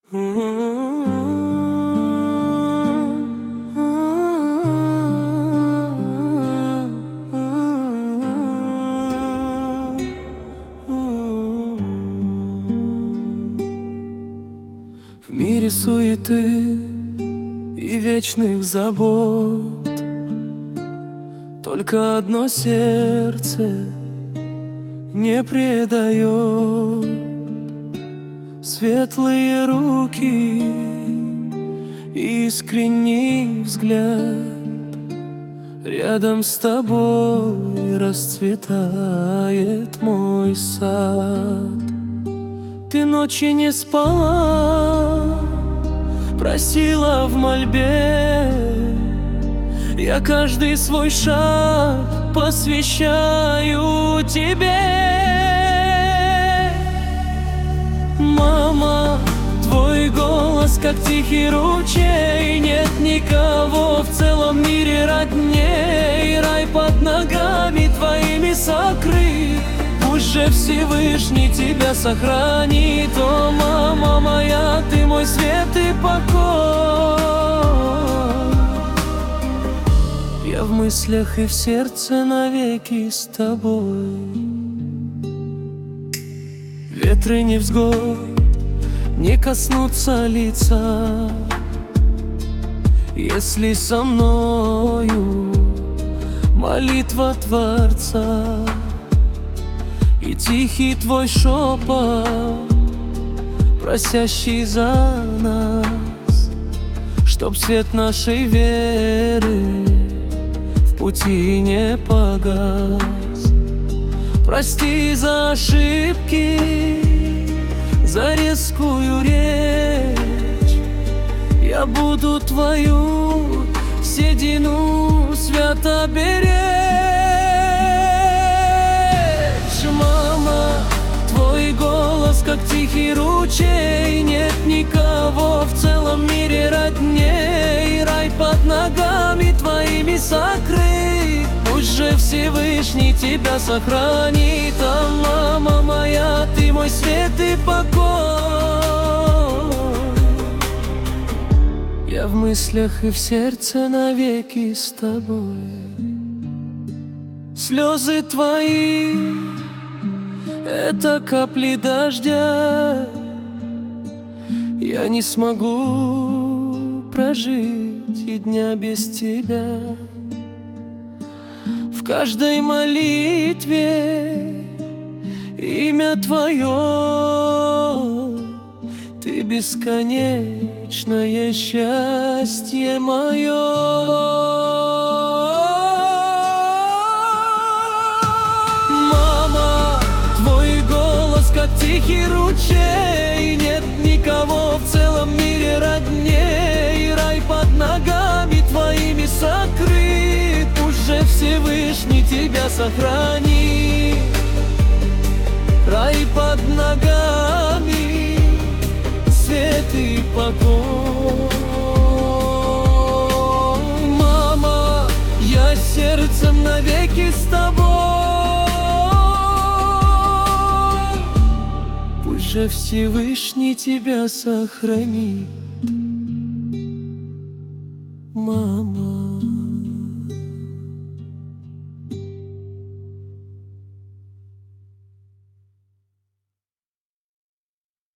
В мире суеты и вечных забот только одно сердце не предает. Светлые руки, искренний взгляд. Рядом с тобой расцветает мой сад. Ты ночи не спала, просила в мольбе. Я каждый свой шаг посвящаю тебе. Мама, твой голос как тихий ручей. Нет никого в целом мире родней. Рай под ногами твоими сокрыт. Пусть же Всевышний тебя сохранит. О, мама моя, ты мой свет и покой. Я в мыслях и в сердце навеки с тобой. Ветры невзгод не коснутся лица, если со мною молитва Творца и тихий твой шепот, просящий за нас, чтоб свет нашей веры в пути не погас. Прости за ошибки, за резкую речь. Я буду твою седину свято беречь. Мама, твой голос как тихий ручей. Нет никого в целом мире родней. Рай под ногами твоими сокрыт. Пусть же Всевышний тебя сохранит. А мама моя, ты мой свет и покой. Я в мыслях и в сердце навеки с тобой. Слезы твои — это капли дождя. Я не смогу прожить и дня без тебя. В каждой молитве имя твое. Ты бесконечное счастье мое. Мама, твой голос как тихий ручей. Нет никого в целом мире родней. Рай под ногами твоими сокрыт. Пусть же Всевышний тебя сохранит. Рай под ногами, свет и покой. Мама, я сердцем навеки с тобой. Пусть же Всевышний тебя сохранит.